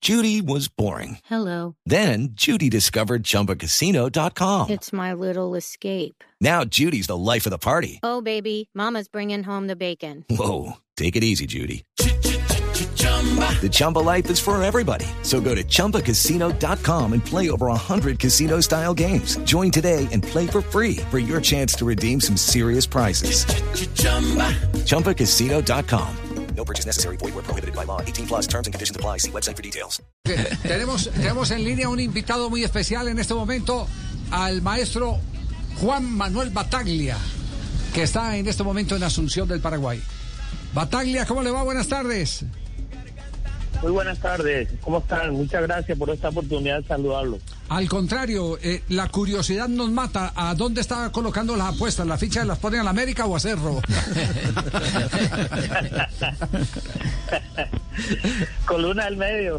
Judy was boring. Hello. Then Judy discovered ChumbaCasino.com. It's my little escape. Now Judy's the life of the party. Oh, baby, mama's bringing home the bacon. Whoa, take it easy, Judy. The Chumba life is for everybody. So go to ChumbaCasino.com and play over 100 casino-style games. Join today and play for free for your chance to redeem some serious prizes. ChumbaCasino.com. No purchase necessary. Void where prohibited by law. 18 plus terms and conditions apply. See website for details. Tenemos en línea un invitado muy especial en este momento, al maestro Juan Manuel Battaglia, que está en este momento en Asunción del Paraguay. Battaglia, ¿cómo le va? Buenas tardes. Muy buenas tardes, ¿cómo están? Muchas gracias por esta oportunidad de saludarlo. Al contrario, la curiosidad nos mata. ¿A dónde está colocando las apuestas? ¿Las fichas las ponen a la América o a Cerro? Columna del medio.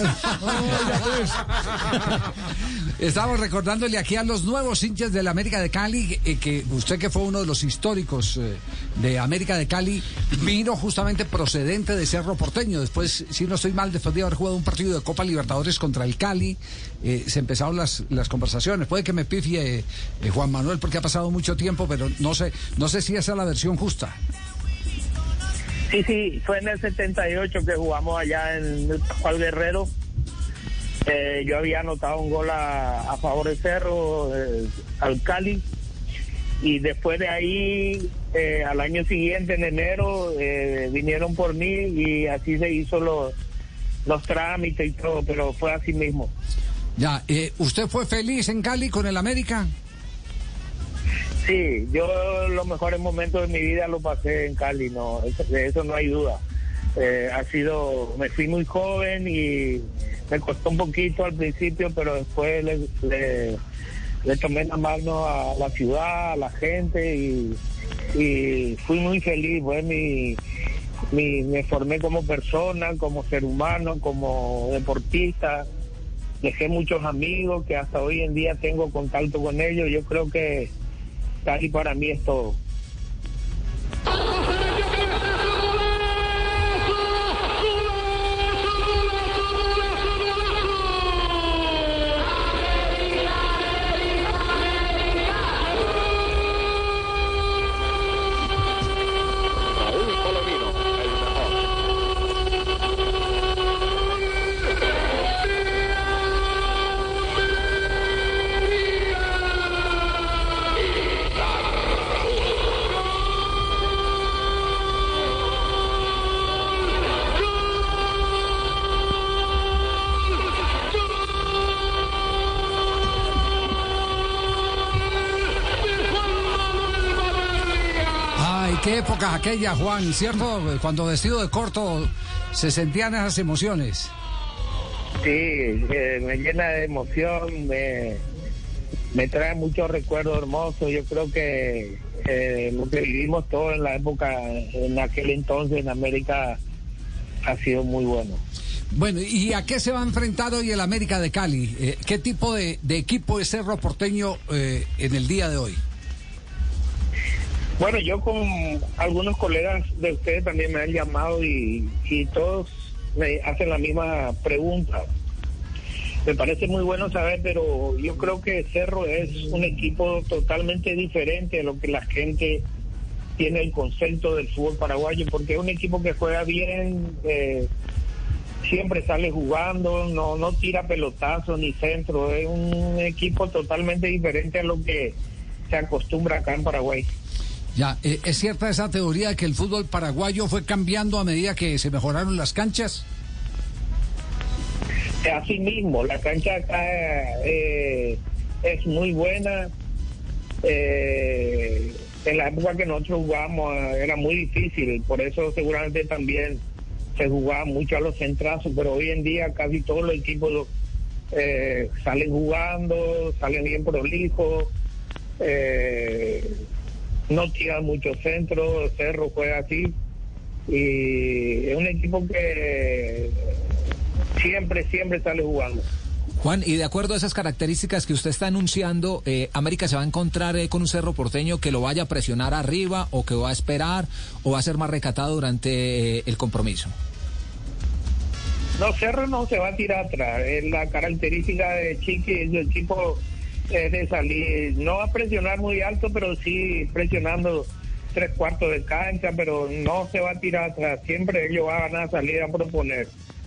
Estamos recordándole aquí a los nuevos hinchas de la América de Cali que usted, que fue uno de los históricos de América de Cali, vino justamente procedente de Cerro Porteño. Después, si no estoy mal, después de haber jugado un partido de Copa Libertadores contra el Cali, se empezaron las conversaciones. Puede que me pifie Juan Manuel porque ha pasado mucho tiempo, pero no sé si esa es la versión justa. Sí, fue en el 78 que jugamos allá en el Pascual Guerrero. Yo había anotado un gol a favor de Cerro, al Cali, y después de ahí, al año siguiente, en enero, vinieron por mí y así se hizo los trámites y todo, pero fue así mismo. Ya, ¿usted fue feliz en Cali con el América? Sí, yo los mejores momentos de mi vida los pasé en Cali, no, de eso no hay duda. Me fui muy joven y me costó un poquito al principio, pero después le tomé la mano a la ciudad, a la gente y fui muy feliz. Me formé como persona, como ser humano, como deportista. Dejé muchos amigos que hasta hoy en día tengo contacto con ellos. Yo creo que Cali para mí es todo. ¿Qué época aquella, Juan? ¿Cierto? Cuando vestido de corto se sentían esas emociones. Sí, me llena de emoción, me trae muchos recuerdos hermosos. Yo creo que lo que vivimos todos en la época, en aquel entonces en América, ha sido muy bueno. Bueno, ¿y a qué se va a enfrentar hoy el América de Cali? ¿Qué tipo de equipo es Cerro Porteño en el día de hoy? Bueno, yo con algunos colegas de ustedes también me han llamado y todos me hacen la misma pregunta. Me parece muy bueno saber, pero yo creo que Cerro es un equipo totalmente diferente a lo que la gente tiene el concepto del fútbol paraguayo, porque es un equipo que juega bien, siempre sale jugando, no tira pelotazos ni centro. Es un equipo totalmente diferente a lo que se acostumbra acá en Paraguay. Ya, ¿es cierta esa teoría de que el fútbol paraguayo fue cambiando a medida que se mejoraron las canchas? Así mismo, la cancha acá es muy buena. En la época que nosotros jugábamos era muy difícil, por eso seguramente también se jugaba mucho a los centrazos, pero hoy en día casi todos los equipos salen jugando, salen bien prolijos. No tira mucho centro, Cerro juega así, y es un equipo que siempre sale jugando. Juan, y de acuerdo a esas características que usted está anunciando, ¿América se va a encontrar con un Cerro Porteño que lo vaya a presionar arriba, o que va a esperar, o va a ser más recatado durante el compromiso? No, Cerro no se va a tirar atrás. Es la característica de Chiqui, el tipo es de salir, no va a presionar muy alto, pero sí presionando 3/4 de cancha, pero no se va a tirar atrás. Siempre ellos van a salir a proponer.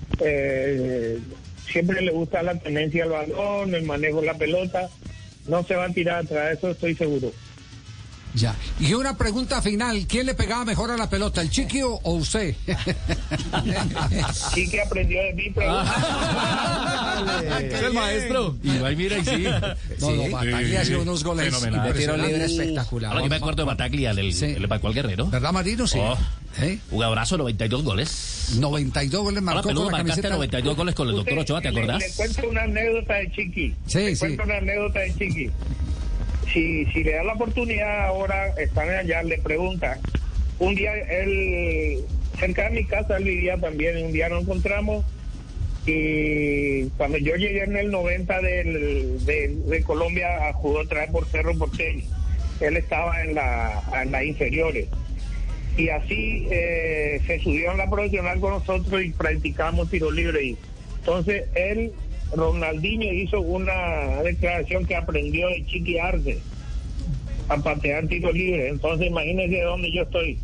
Siempre le gusta la tenencia al balón, el manejo de la pelota. No se va a tirar atrás, eso estoy seguro. Ya. Y una pregunta final, ¿quién le pegaba mejor a la pelota, el Chiqui o usted? Chiqui aprendió de mí, pero... Es el maestro. Y va y mira y sí. No, Bataglia hacía unos goles de tiro libre espectacular. Ahora yo me acuerdo de Bataglia, el Paco al Guerrero. ¿Verdad, Marino? Sí. Jugadorazo, 92 goles. 92 goles marcó con la camiseta. 92 goles con el doctor Ochoa, ¿te acordás? Le cuento una anécdota de Chiqui. Cuento una anécdota de Chiqui. Si le da la oportunidad ahora, están allá, le pregunta. Un día él, cerca de mi casa, él vivía también, un día nos encontramos y cuando yo llegué en el 90 de Colombia, jugó otra vez por Cerro Porteño. Él estaba en las inferiores. Y así se subió a la profesional con nosotros y practicamos tiro libre. Y entonces Ronaldinho hizo una declaración que aprendió de Chiqui Arce a patear tiro libre. Entonces imagínense dónde yo estoy.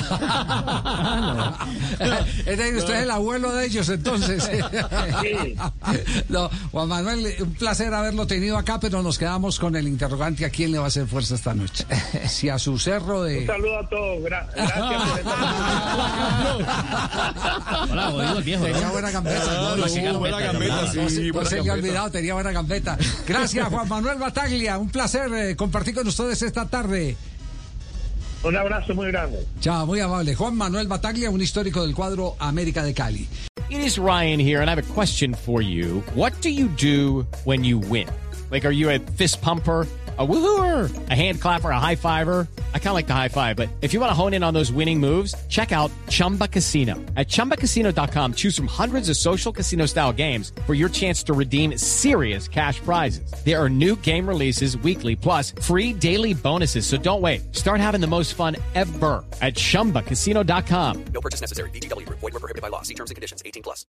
Es decir, usted es el abuelo de ellos, entonces. Sí. No, Juan Manuel, un placer haberlo tenido acá, pero nos quedamos con el interrogante: ¿a quién le va a hacer fuerza esta noche? Si a su Cerro de... Un saludo a todos, gracias por Hola, oído, viejo. Tenía buena gambeta. No se le ha olvidado, tenía buena gambeta. Gracias, Juan Manuel Bataglia. Un placer compartir con ustedes esta tarde. Un abrazo muy grande. Chao, muy amable. Juan Manuel Bataglia, un histórico del cuadro América de Cali. It is Ryan here, and I have a question for you. What do you do when you win? Like, are you a fist pumper, a woohooer, a hand clapper, a high fiver? I kind of like the high five, but if you want to hone in on those winning moves, check out Chumba Casino. At ChumbaCasino.com, choose from hundreds of social casino-style games for your chance to redeem serious cash prizes. There are new game releases weekly, plus free daily bonuses, so don't wait. Start having the most fun ever at ChumbaCasino.com. No purchase necessary. VGW Group. Void where prohibited by law. See terms and conditions. 18+.